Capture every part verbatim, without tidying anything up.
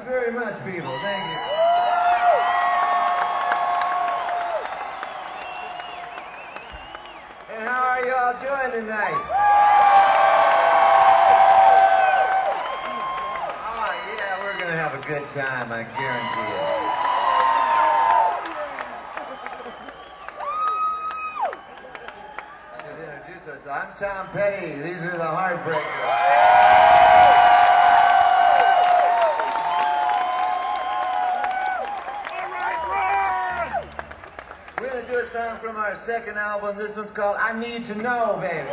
you very much, people. Thank you. And how are you all doing tonight? Oh, yeah, we're going to have a good time, I guarantee you. Should introduce us. I'm Tom Petty. These are the Heartbreakers. We're going to do a song from our second album. This one's called I Need to Know, Baby.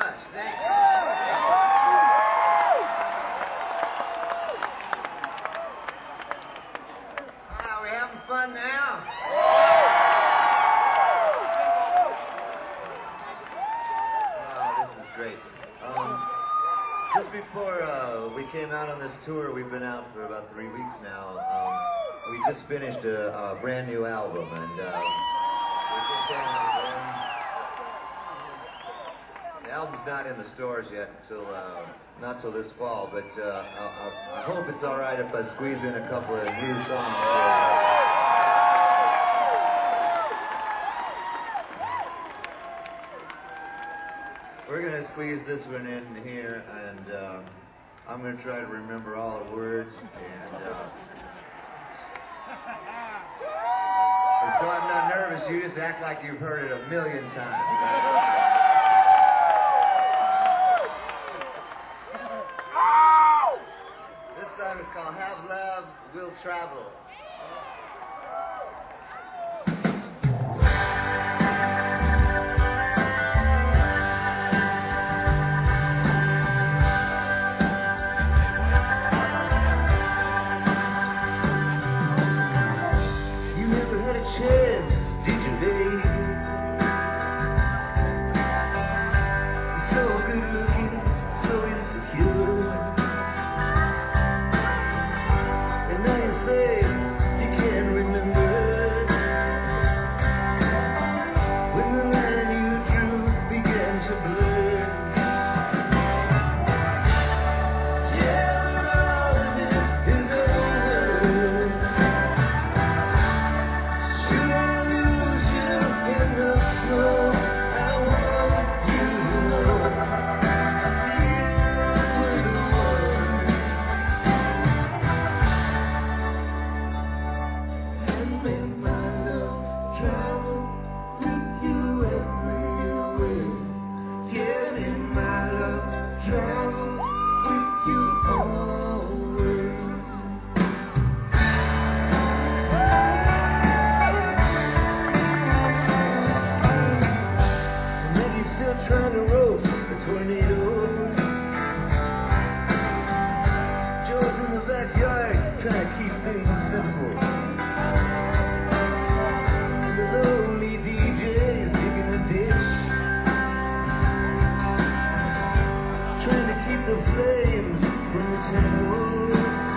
much. Thank you. Ah, we having fun now? Oh, this is great. Um, just before uh, we came out on this tour, we've been out for about three weeks now. Um, we just finished a, a brand new album, and uh, we're just having um, the album's not in the stores yet until uh, not till this fall. But uh, I, I, I hope it's all right if I squeeze in a couple of new songs for you. We're going to squeeze this one in here, and uh, I'm going to try to remember all the words. And, uh, and so I'm not nervous. You just act like you've heard it a million times. This song is called Have Love, Will Travel. Chance, did you, babe? You're so good looking, so insecure. And now you say you can't remember when the line you drew began to blur. Yeah, but all of this is over. Should I lose you in the snow? I want you to know you were the one. And make my love travel with you everywhere. Yeah, make my love travel with you always. Still trying to rope a tornado. Joe's in the backyard trying to keep things simple. And the lonely D J is digging a ditch, trying to keep the flames from the temple.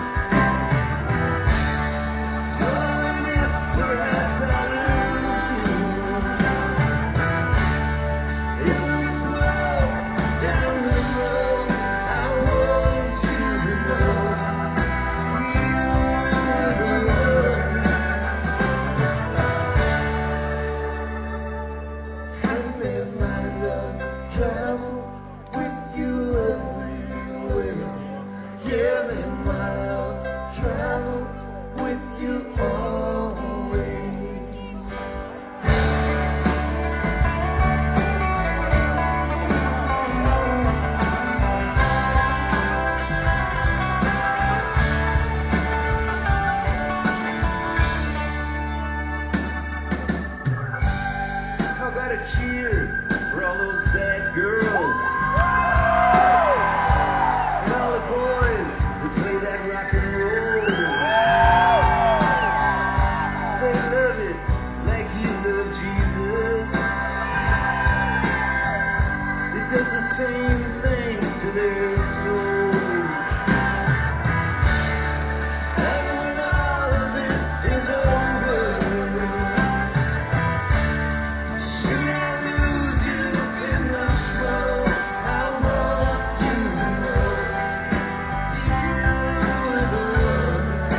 Oh, and if perhaps I lose you in the smoke down the road, I want you to know you were the one. And let my love travel with you everywhere. Yeah, let my love travel with you always. How about a cheer for all those bad girls and all the boys that play that rock and roll? They love it like you love Jesus. It does the same thing to their soul. And when all of this is over, should I lose you in the snow? I want you to know you were the one.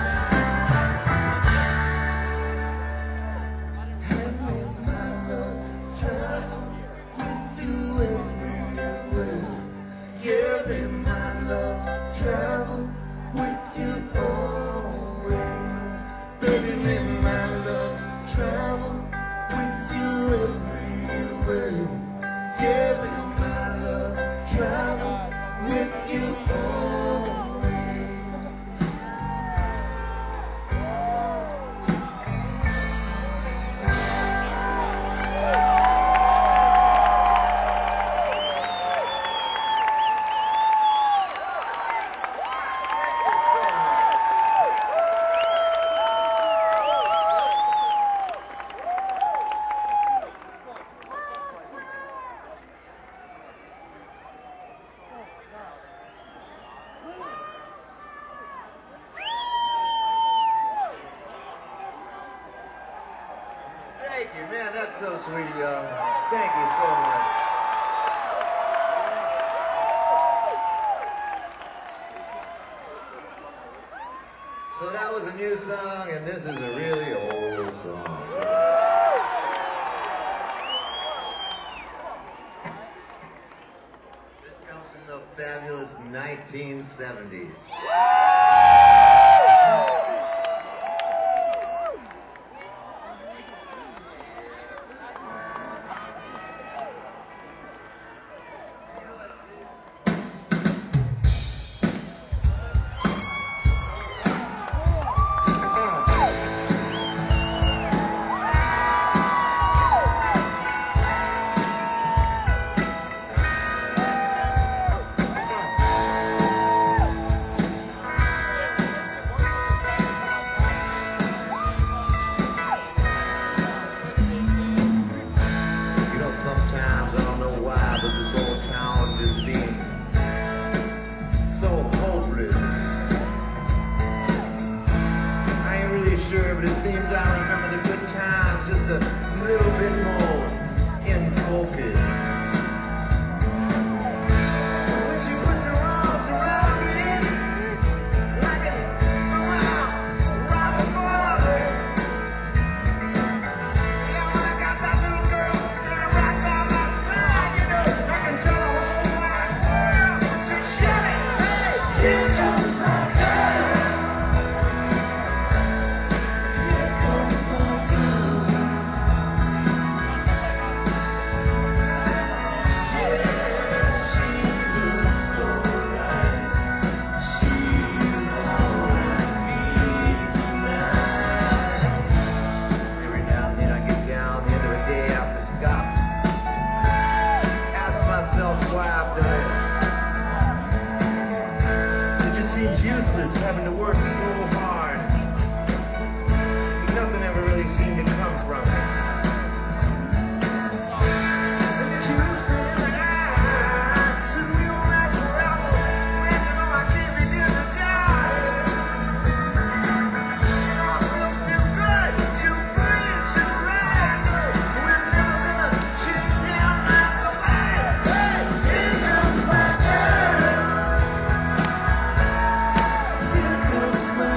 And may my love travel with you everywhere. Yeah, may my love travel with you always. Baby, may my love travel with you everywhere. Yeah, may my love travel with you always. so sweet of y'all. Thank you so much. So that was a new song, and this is a really old song. This comes from the fabulous nineteen seventies. Having to work so hard, nothing ever really seemed to come from it. And then she looks me in the eye, says we don't last forever, when you know I can't begin to die. You know I feel still good, too free, too right. We've never been a chick down miles away. Hey, here comes my girl. Here comes my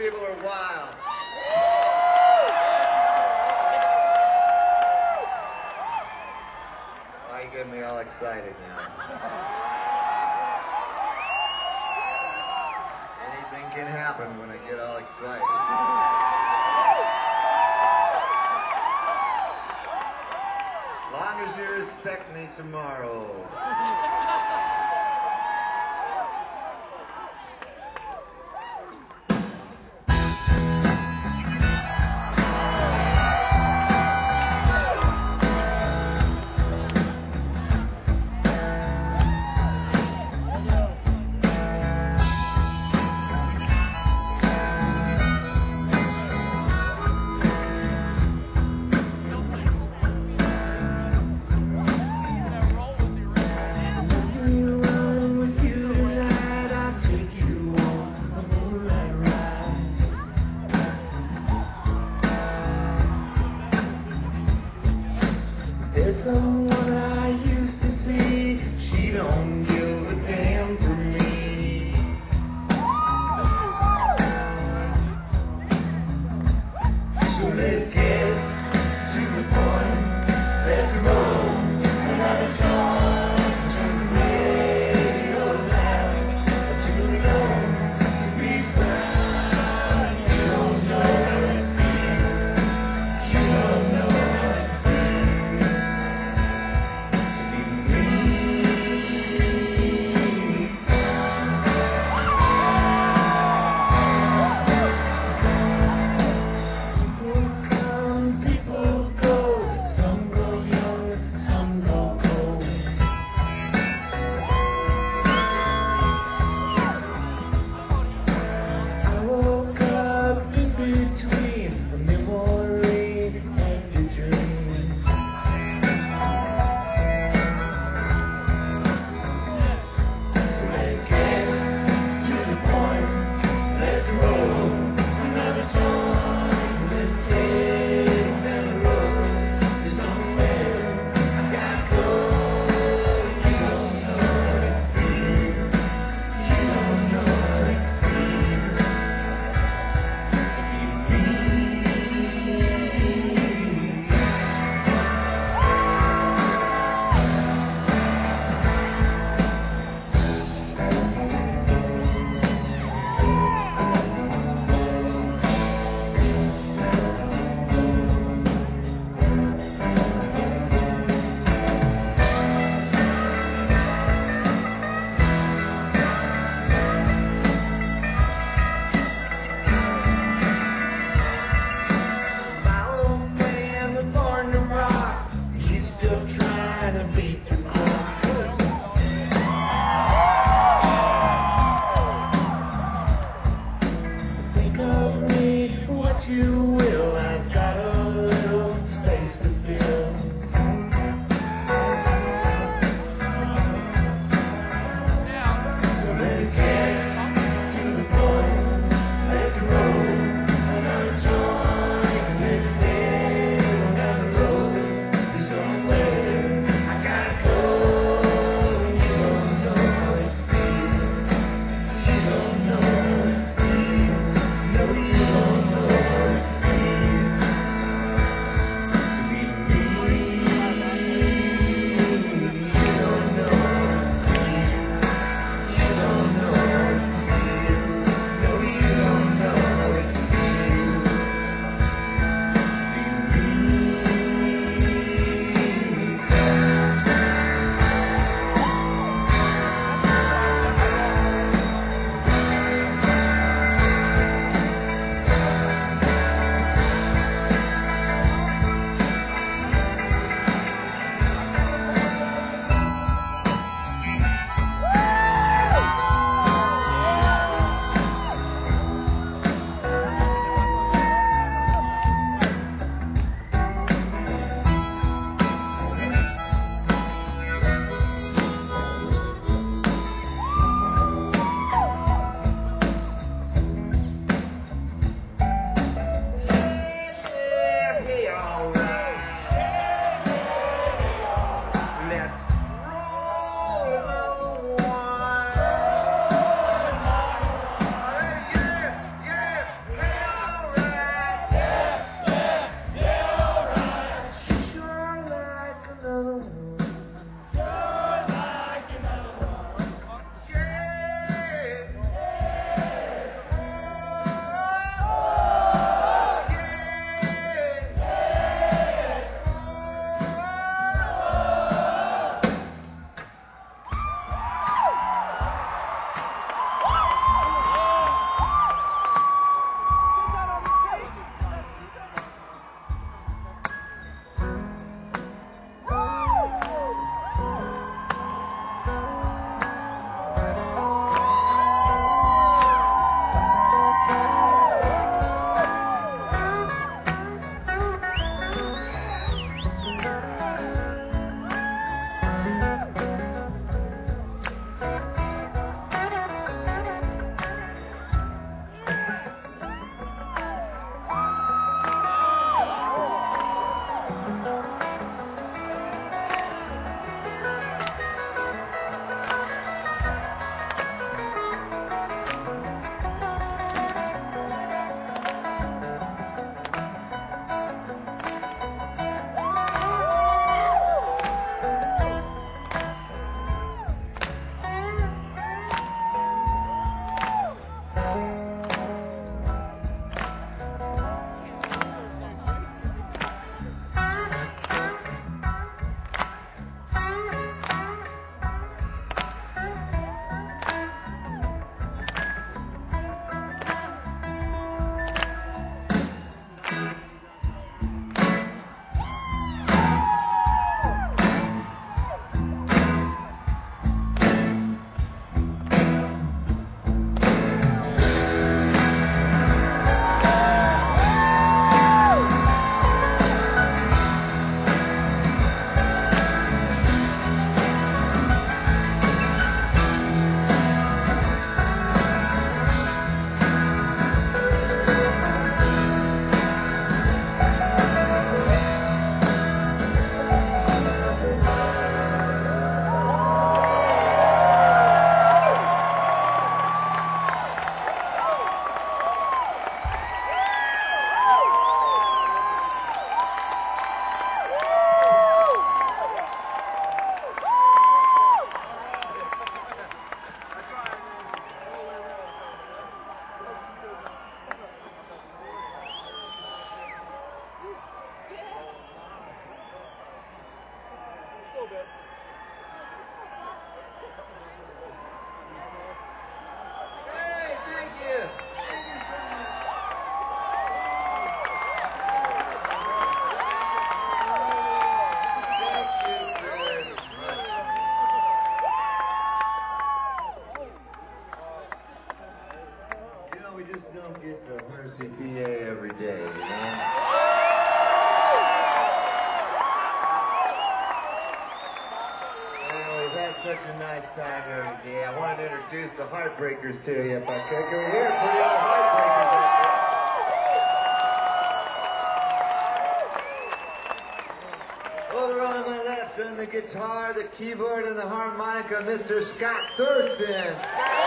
people are wild. Oh, you get me all excited now. Anything can happen when I get all excited. Long as you respect me tomorrow. don't get to Mercy, P A every day, you know? Well, we've had such a nice time every day. I wanted to introduce the Heartbreakers to you if I could. Can we hear it for the old Heartbreakers out there? Over on my left, on the guitar, the keyboard, and the harmonica, Mister Scott Thurston.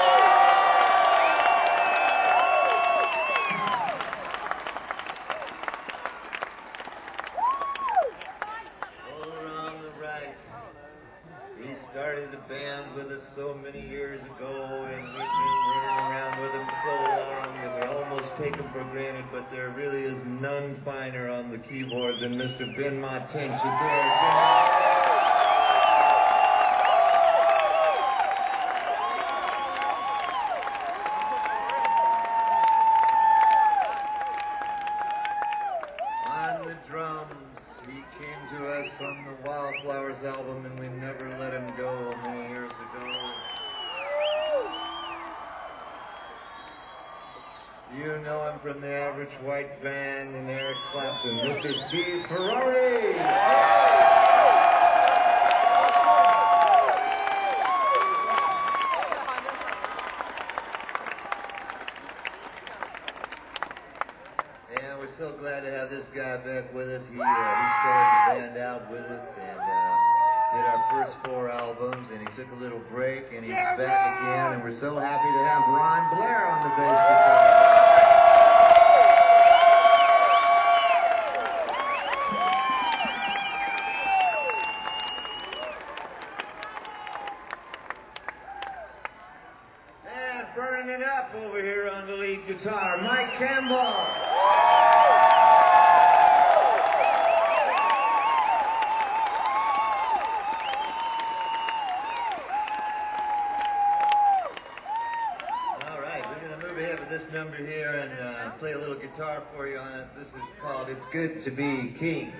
Over on the right, he started the band with us so many years ago, and we've been running around with him so long that we almost take him for granted, but there really is none finer on the keyboard than Mister Ben Martin. On the drums, he came to us on the Wildflowers album, and we never let him go many years ago. You know him from the Average White Band and Eric Clapton, Mister Steve Ferrari. And we're so glad to have this guy back with us. He, uh, he started the band out with us and uh, did our first four albums, and he took a little break, and he's back again, and we're so happy to have Ron Blair on the bass guitar. And burning it up over here on the lead guitar, Mike Campbell. This number here and uh, play a little guitar for you on it. This is called It's Good to Be King.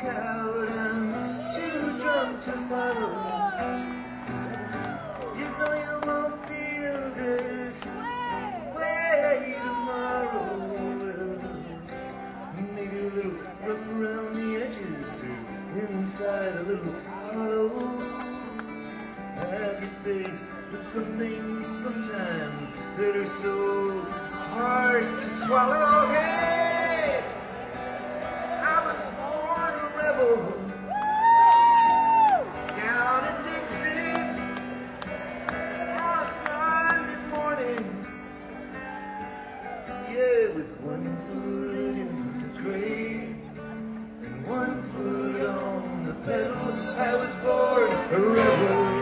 out, I'm too drunk to follow. You know you won't feel this way tomorrow. Maybe a little rough around the edges, or inside a little hollow. Have you faced with some things sometime that are so hard to swallow? Hey, I was born a rebel down in Dixie on Sunday morning. Yeah, with one foot in the grave and one foot on the pedal, I was born a rebel.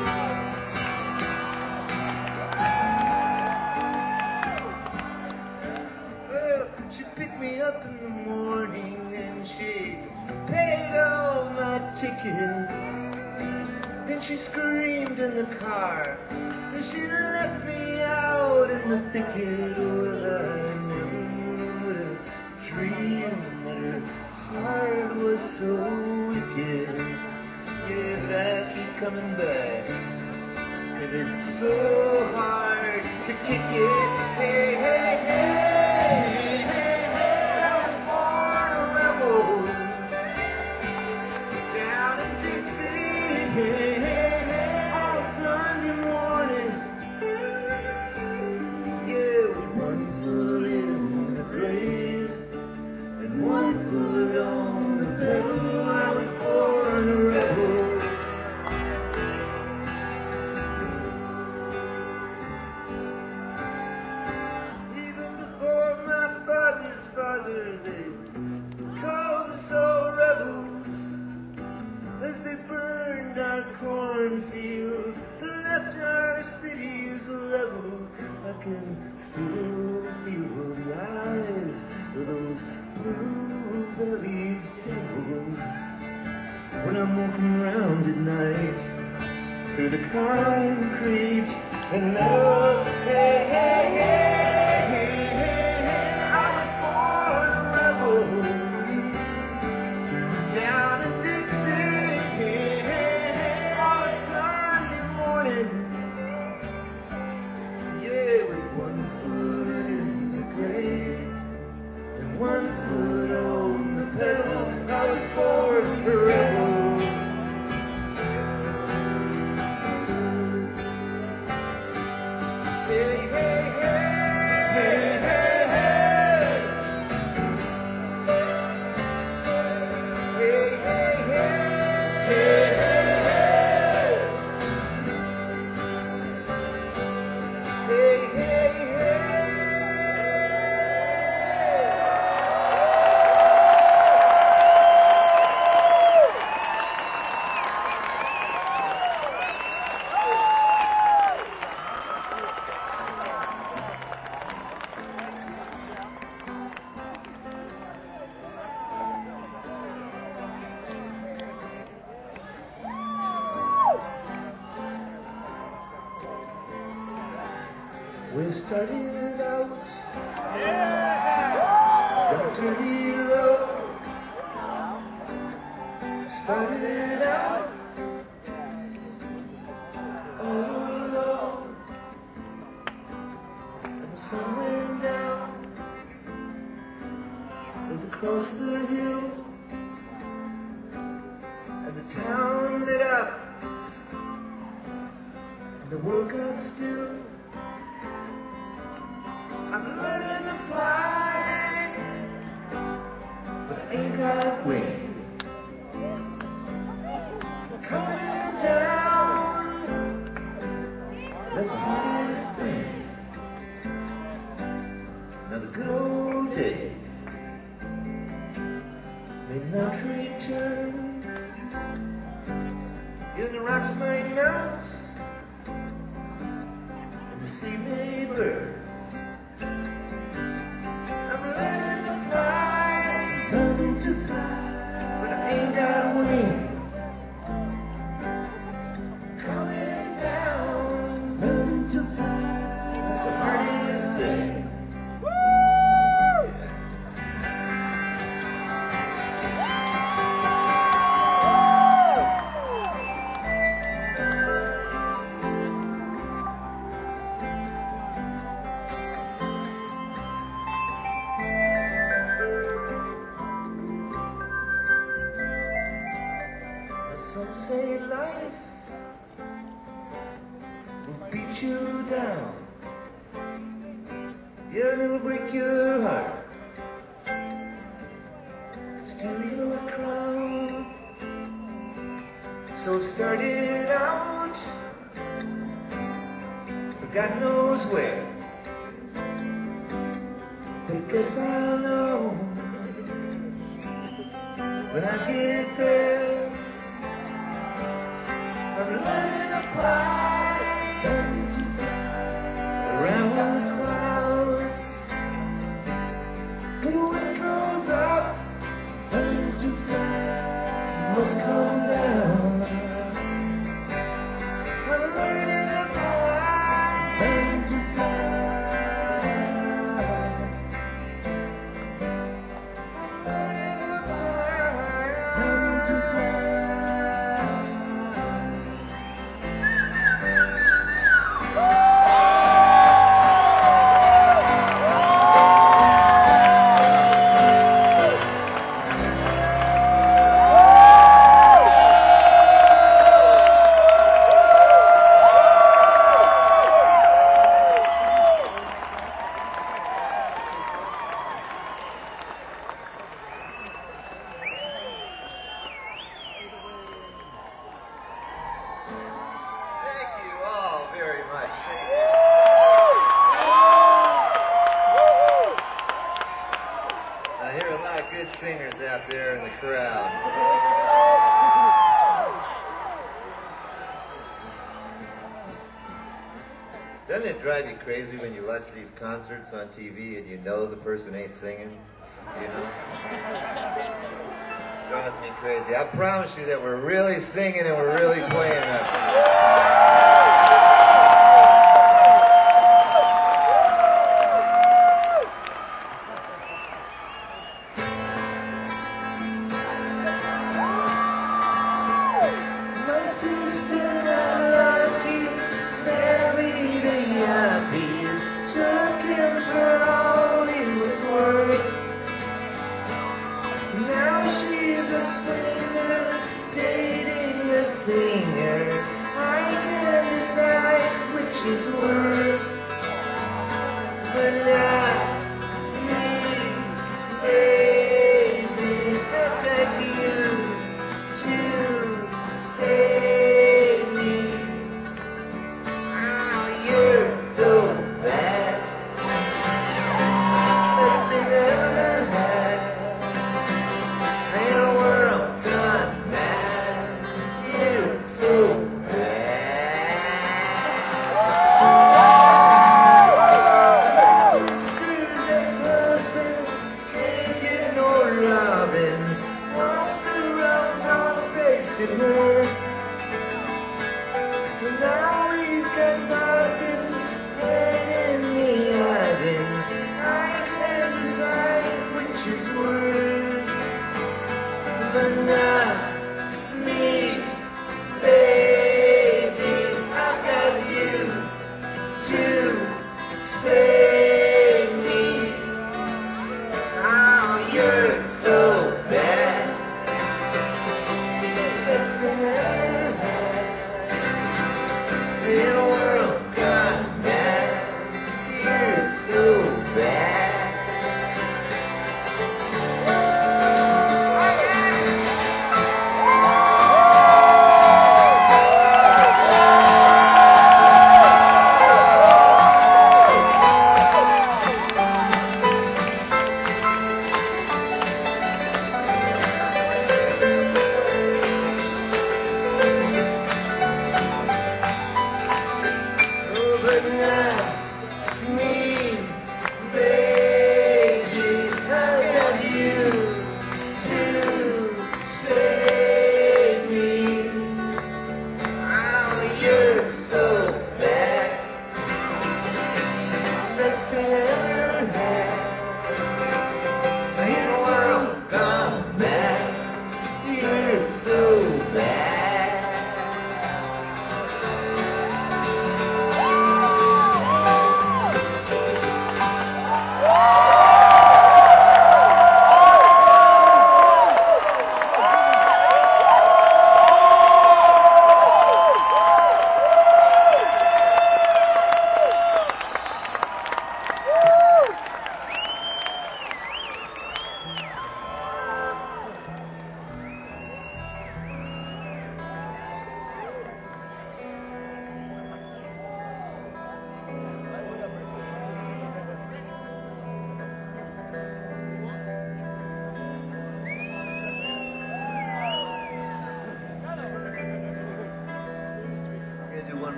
She picked me up in the morning and she paid all my tickets. Then she screamed in the car that she left me out in the thicket. Well, I never would have dreamed that her heart was so wicked. Yeah, but I keep coming back, 'cause it's so hard to kick it. Hey, hey, hey. They called us all rebels as they burned our cornfields and left our cities level. I can still feel the eyes of those blue-bellied devils when I'm walking around at night through the concrete and metal. Hey, hey, hey. One foot on the pedal, I was born a rebel. Hey, hey, hey, hey, hey, hey. Hey, hey, hey, hey, hey, hey. Hey, hey, hey. We started out down dirty road. Started out all alone, and the sun went down as across the hills, and the town lit up, and the world got still. I'm learning to fly, but I ain't got wings. Coming down, that's the hardest thing. Now the good old days may not return. Even the rocks may melt, and the sea may burn. To fly, but I ain't got wings. Coming down, learning to fly, that's the hardest thing. Woo! Some say life will beat you down, yeah, it'll break your heart, steal your crown. So started out for God knows where. Because I'll know when I get there. I'm learning to fly around the clouds. But when it goes up, it must come down. I'm learning to fly, learning to fly. Singers out there in the crowd. Doesn't it drive you crazy when you watch these concerts on T V and you know the person ain't singing? You know? Drives me crazy. I promise you that we're really singing and we're really playing up here.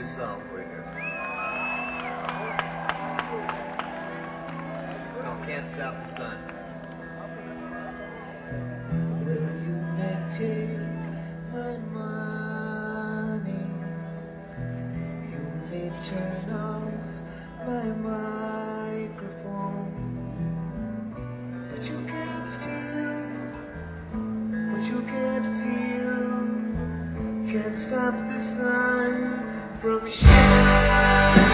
this song for you here. It's called Can't Stop the Sun. Well, you may take my money, you may turn off my microphone, but you can't steal what you can't feel. Can't stop the sun from shining.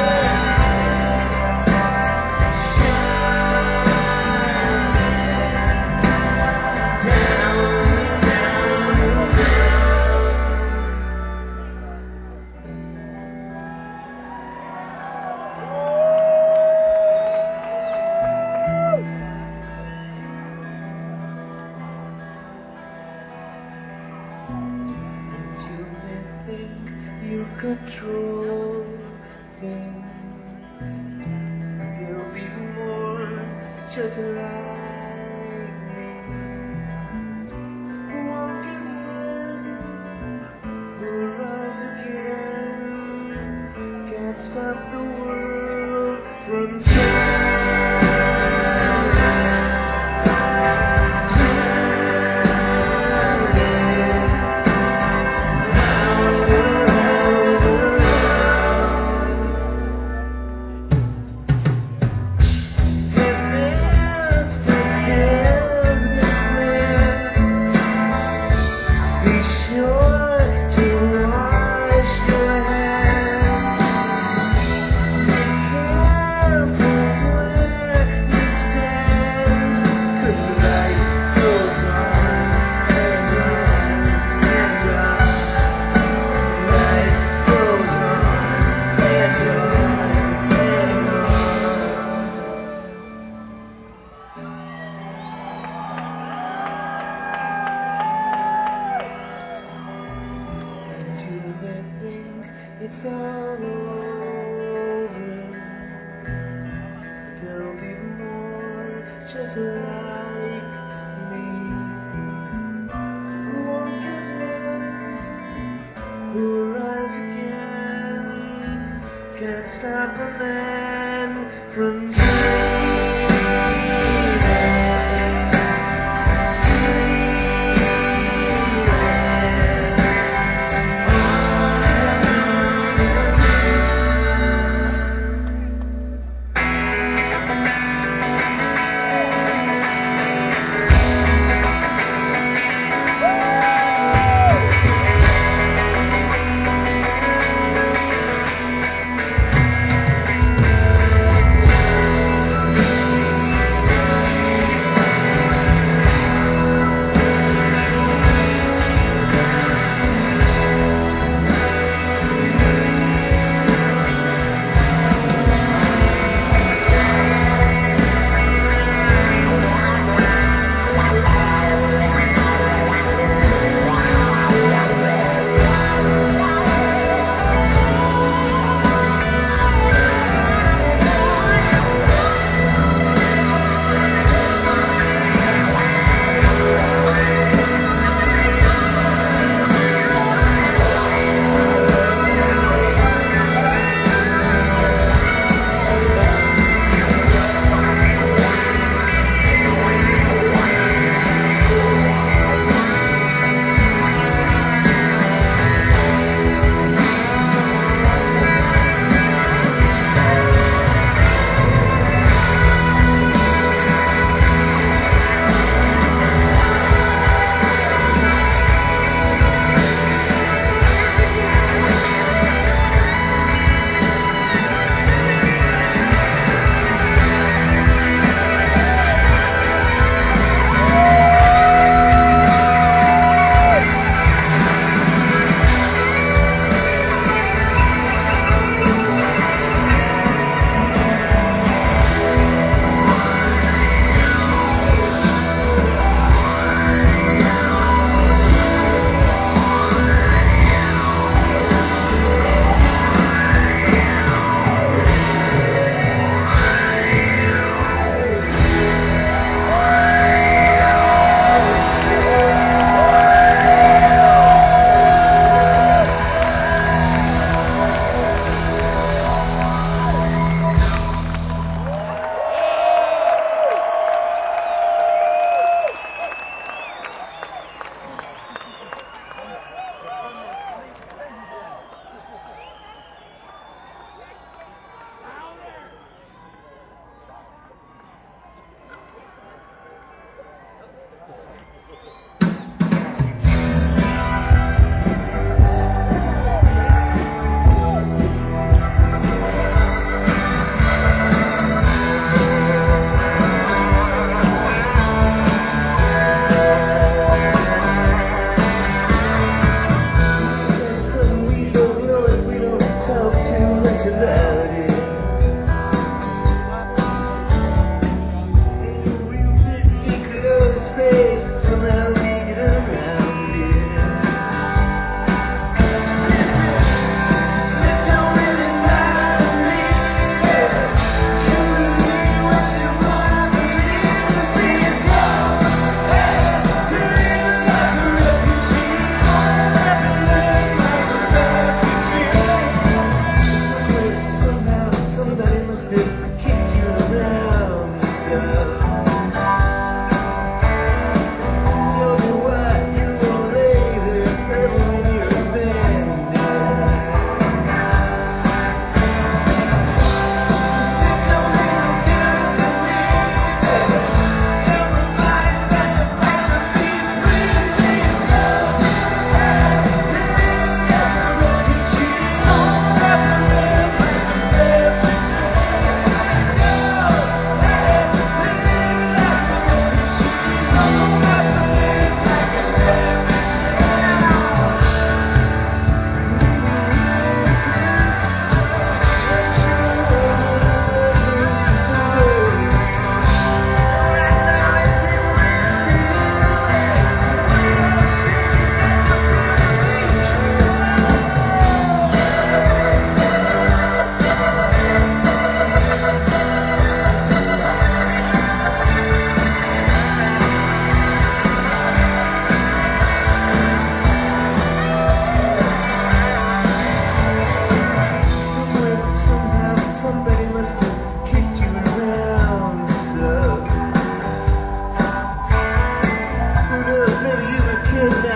You control things, there'll be more just like me, who won't give in, who'll rise again. Can't stop the world from turning. It's all over. There'll be more just like me, who won't give in, who'll rise again. Can't stop a man from dreaming.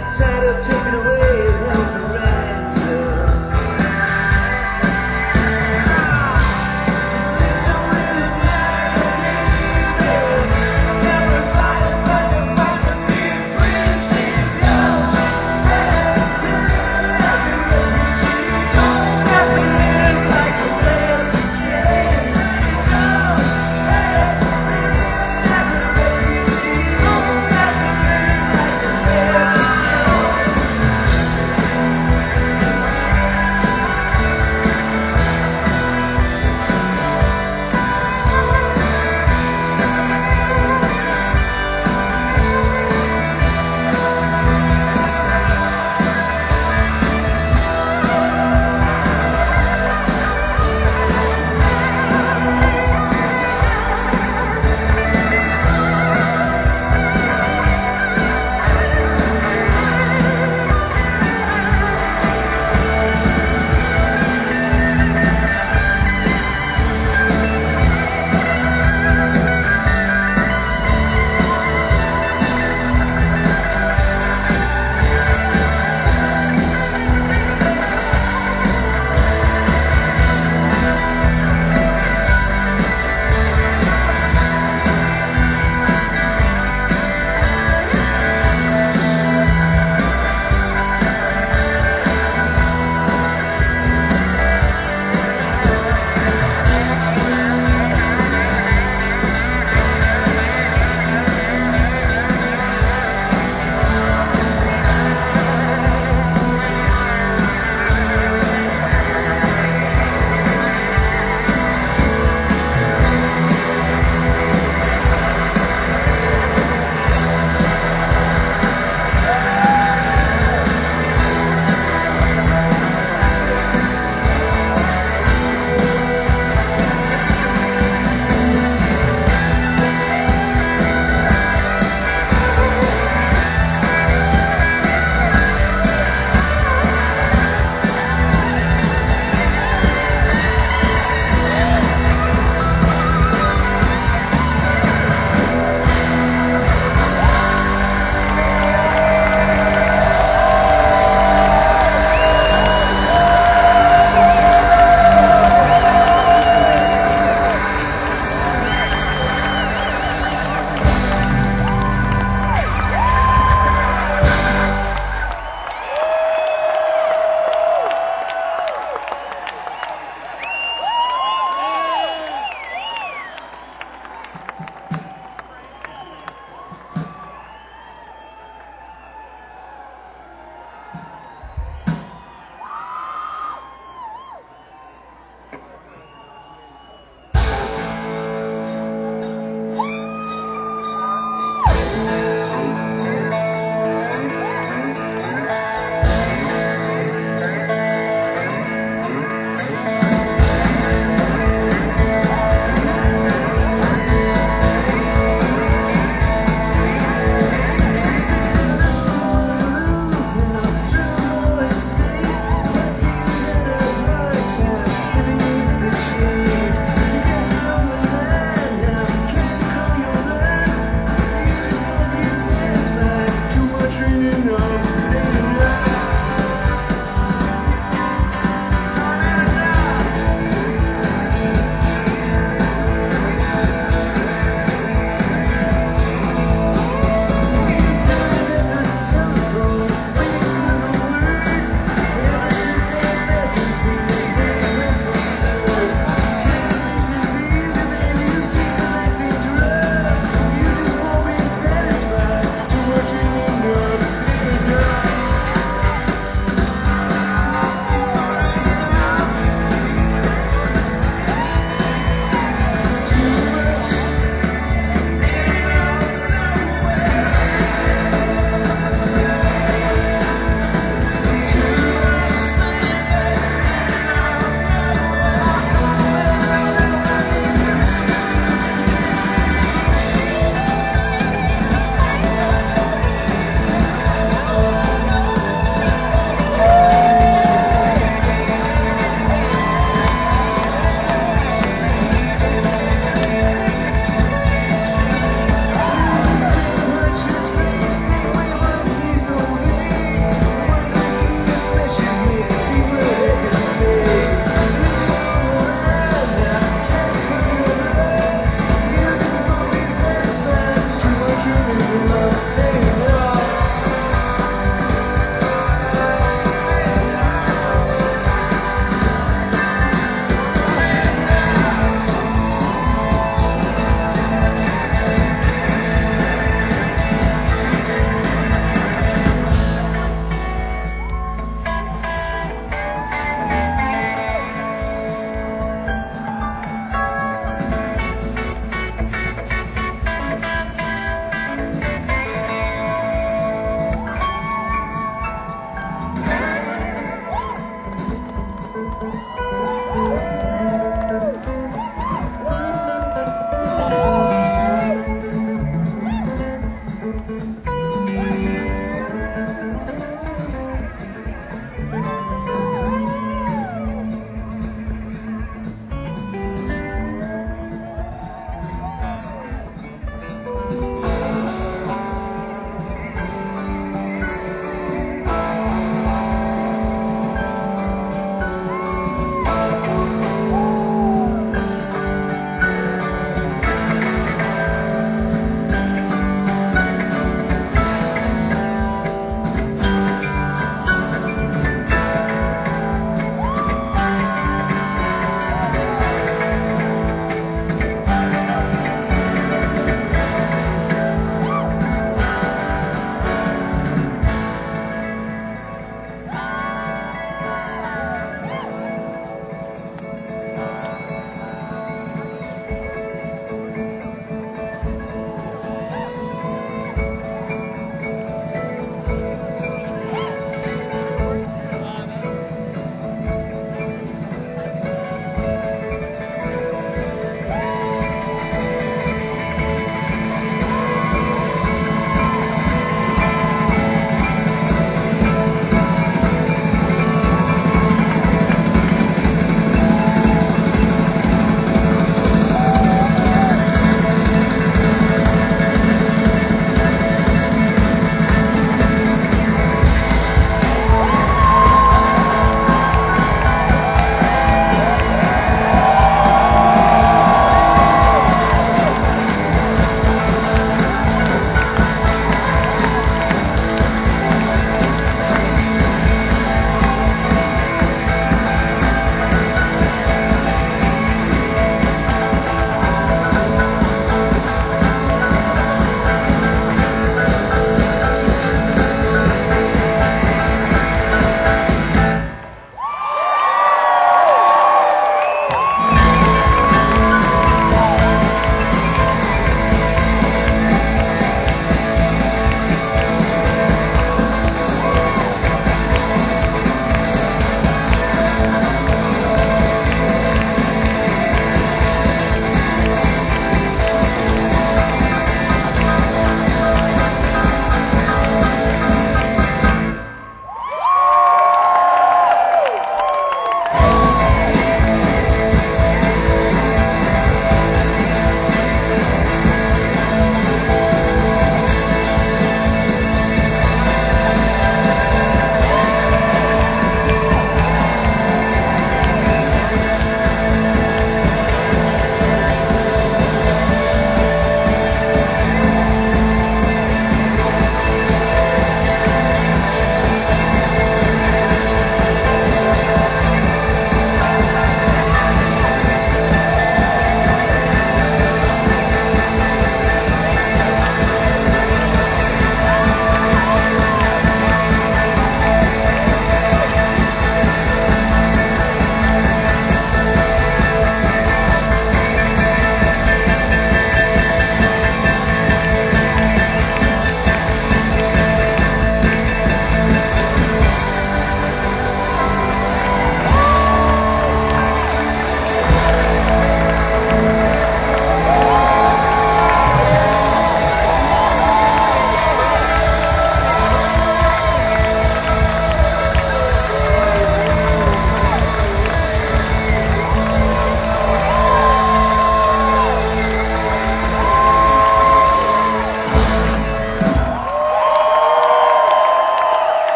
tired of taking away hell for ransom.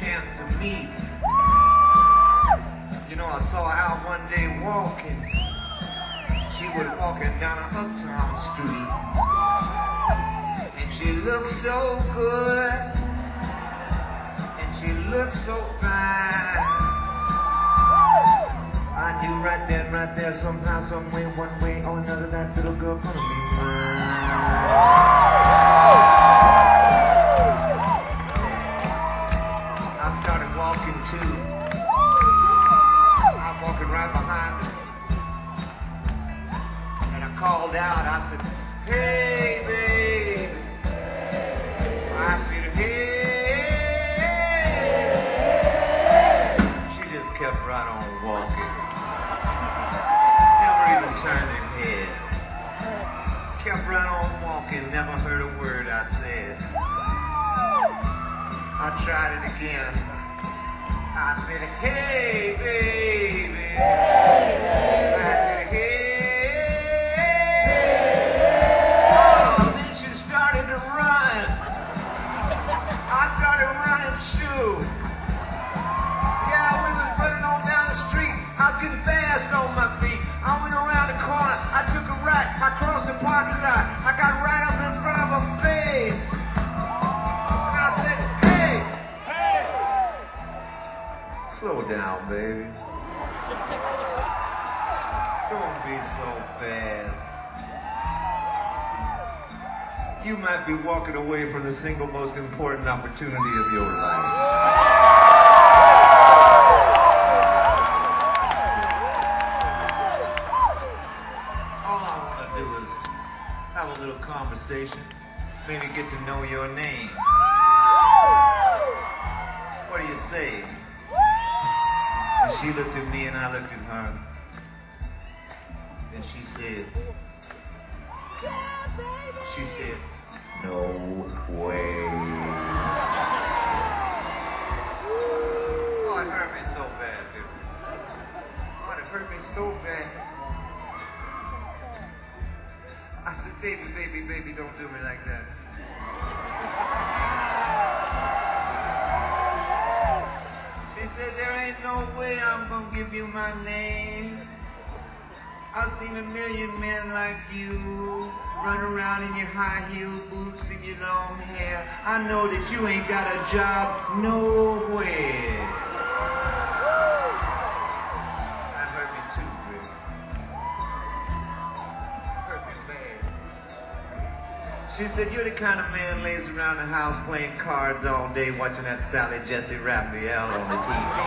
chance to meet. You know, I saw her out one day walking. She was walking down Uptown Street. And she looked so good. And she looked so fine. I knew right then, right there, somehow, some way, one way or another, that little girl gonna be mine. I started walking too. I'm walking right behind her. And I called out, I said, hey, babe. I said, hey. She just kept right on walking. Never even turned her head. Kept right on walking, never heard a word I said. I tried it again. I said, hey, baby. I said, hey. Oh, then she started to run. I started running too. Yeah, we was running on down the street. I was getting fast on my feet. I went around the corner. I took a right. I crossed the parking lot. I got right up in front of her face. And I said, hey. Hey. Slow down, baby. Don't be so fast. You might be walking away from the single most important opportunity of your life. All I want to do is have a little conversation, maybe get to know your name. What do you say? And she looked at me and I looked at her. And she said, she said, no way. Oh, it hurt me so bad, dude. Oh, it hurt me so bad. I said, baby, baby, baby, don't do me like that. She said, there ain't no way I'm gonna give you my name. I've seen a million men like you run around in your high heel boots and your long hair. I know that you ain't got a job nowhere. That hurt me too, Rick. Hurt me bad. She said, you're the kind of man lays around the house playing cards all day watching that Sally Jesse Raphael on the T V.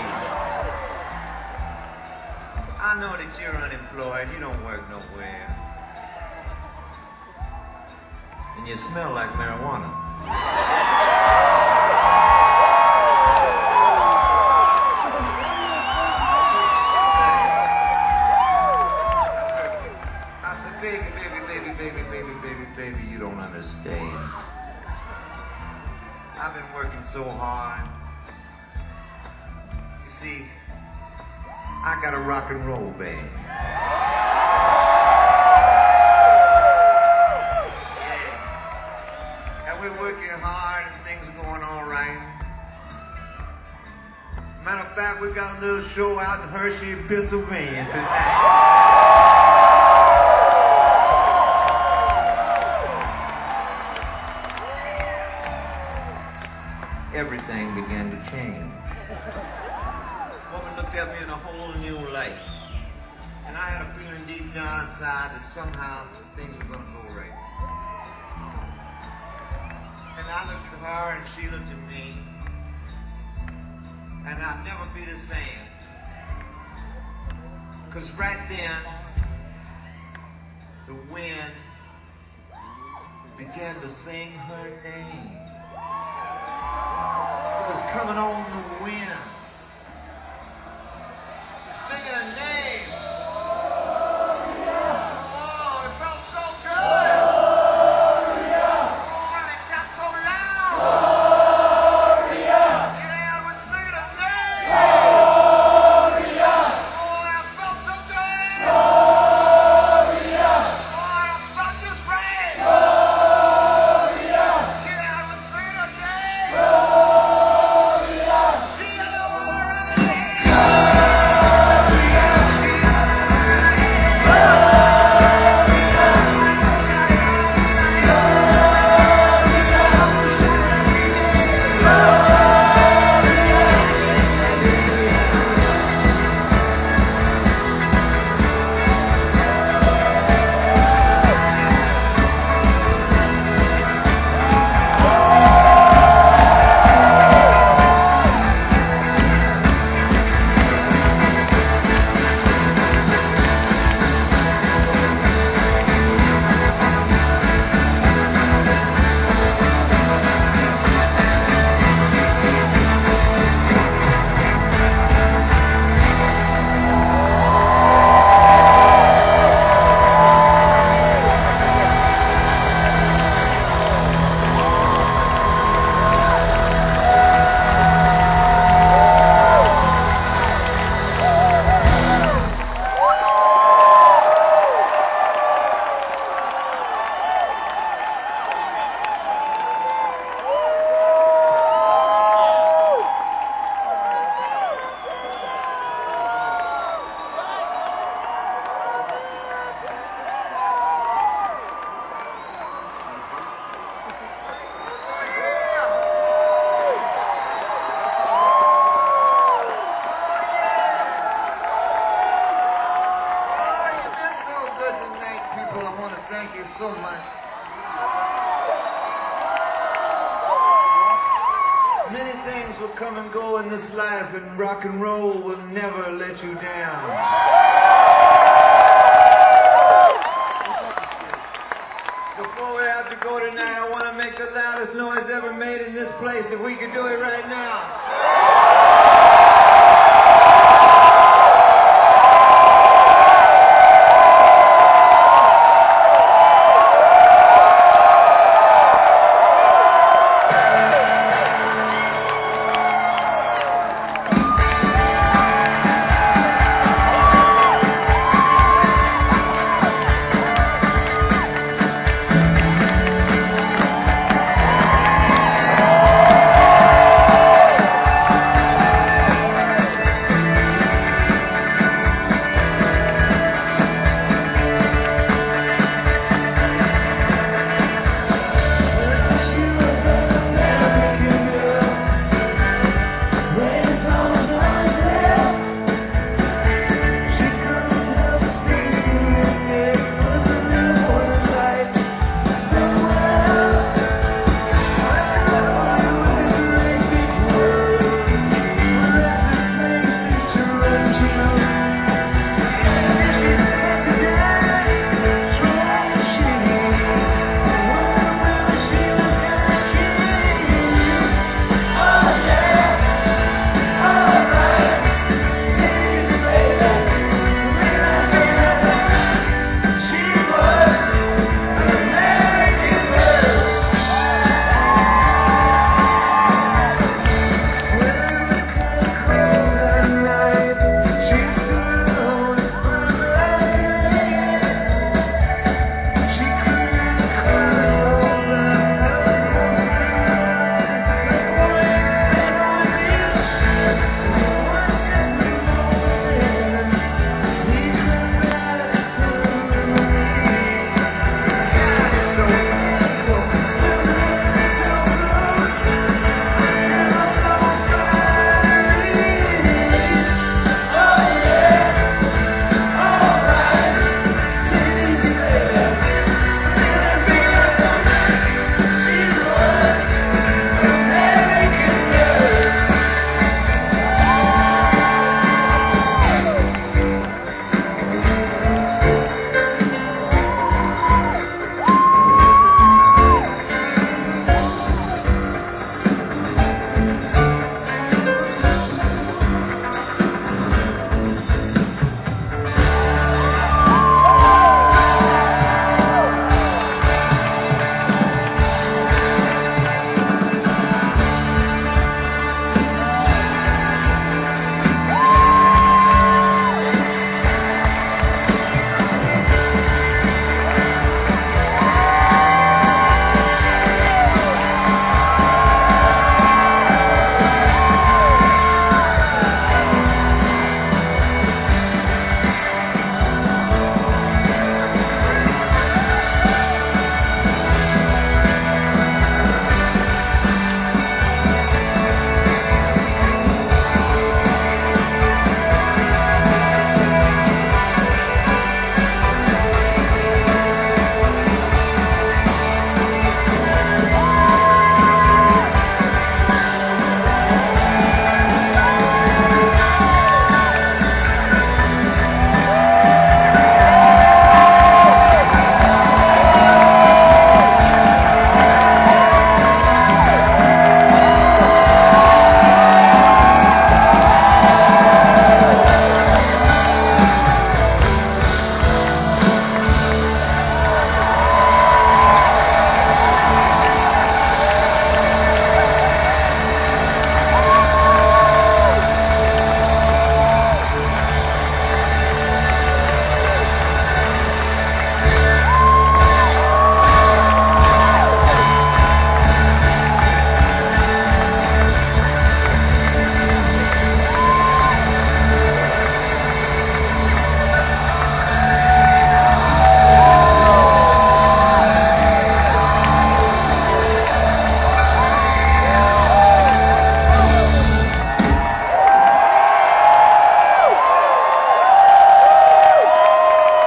I know that you're unemployed, you don't work nowhere. And you smell like marijuana. I said, baby, baby, baby, baby, baby, baby, baby, you don't understand. I've been working so hard. You see, I got a rock and roll band. Yeah. And we're working hard and things are going all right. Matter of fact, we got a little show out in Hershey, Pennsylvania tonight. Everything began to change. Woman looked at me in a whole new light. And I had a feeling deep down inside that somehow things were going to go right. And I looked at her and she looked at me. And I'd never be the same. Because right then, the wind began to sing her name. It was coming on the wind. Singing a name. Oh, it felt so good. Oh, and it got so loud. Yeah, it was singing a name. Oh, it felt so good. Oh, I felt this rain. Yeah, it was singing a name. will come and go in this life, and rock and roll will never let you down. Before we have to go tonight, I want to make the loudest noise ever made in this place, if we could do it right now.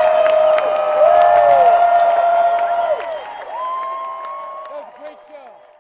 Great show.